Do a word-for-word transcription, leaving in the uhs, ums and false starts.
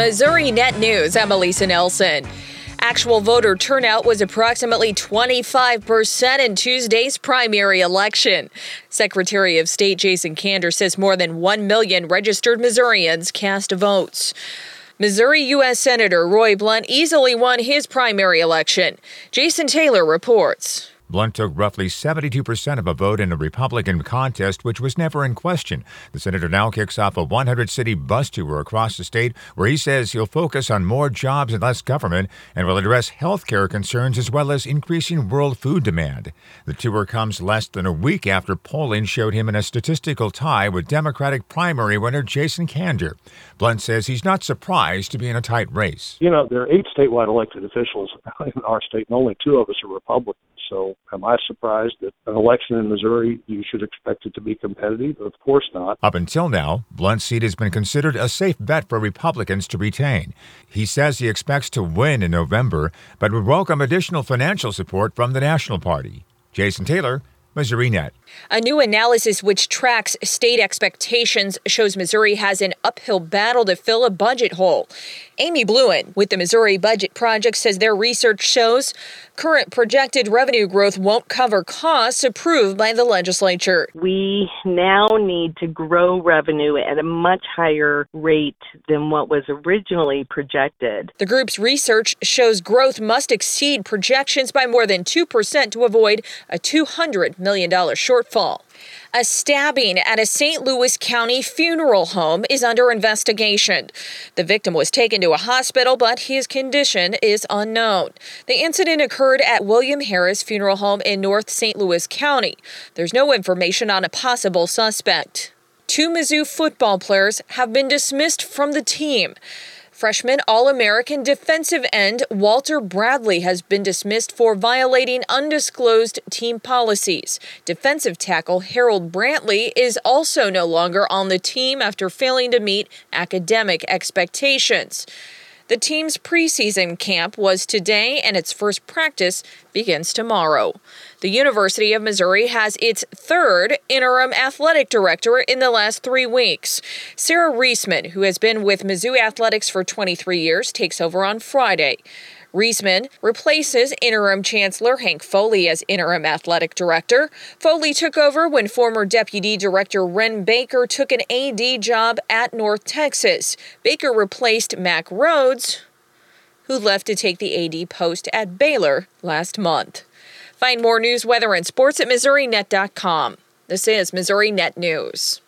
Missouri Net News, I'm Elisa Nelson. Actual voter turnout was approximately twenty-five percent in Tuesday's primary election. Secretary of State Jason Kander says more than one million registered Missourians cast votes. Missouri U S Senator Roy Blunt easily won his primary election. Jason Taylor reports. Blunt took roughly seventy-two percent of a vote in a Republican contest, which was never in question. The senator now kicks off a one hundred city bus tour across the state where he says he'll focus on more jobs and less government and will address health care concerns as well as increasing world food demand. The tour comes less than a week after polling showed him in a statistical tie with Democratic primary winner Jason Kander. Blunt says he's not surprised to be in a tight race. You know, there are eight statewide elected officials in our state, and only two of us are Republicans. So am I surprised that an election in Missouri, you should expect it to be competitive? Of course not. Up until now, Blunt's seat has been considered a safe bet for Republicans to retain. He says he expects to win in November, but would welcome additional financial support from the National Party. Jason Taylor, Missouri Net. A new analysis which tracks state expectations shows Missouri has an uphill battle to fill a budget hole. Amy Bluen with the Missouri Budget Project says their research shows current projected revenue growth won't cover costs approved by the legislature. We now need to grow revenue at a much higher rate than what was originally projected. The group's research shows growth must exceed projections by more than two percent to avoid a two hundred million dollars shortfall. A stabbing at a Saint Louis County funeral home is under investigation. The victim was taken to a hospital, but his condition is unknown. The incident occurred at William Harris Funeral Home in North Saint Louis County. There's no information on a possible suspect. Two Mizzou football players have been dismissed from the team. Freshman All-American defensive end Walter Bradley has been dismissed for violating undisclosed team policies. Defensive tackle Harold Brantley is also no longer on the team after failing to meet academic expectations. The team's preseason camp was today, and its first practice begins tomorrow. The University of Missouri has its third interim athletic director in the last three weeks. Sarah Reisman, who has been with Mizzou Athletics for twenty-three years, takes over on Friday. Reisman replaces interim chancellor Hank Foley as interim athletic director. Foley took over when former deputy director Ren Baker took an A D job at North Texas. Baker replaced Mack Rhodes, who left to take the A D post at Baylor last month. Find more news, weather, and sports at Missouri Net dot com. This is Missouri Net News.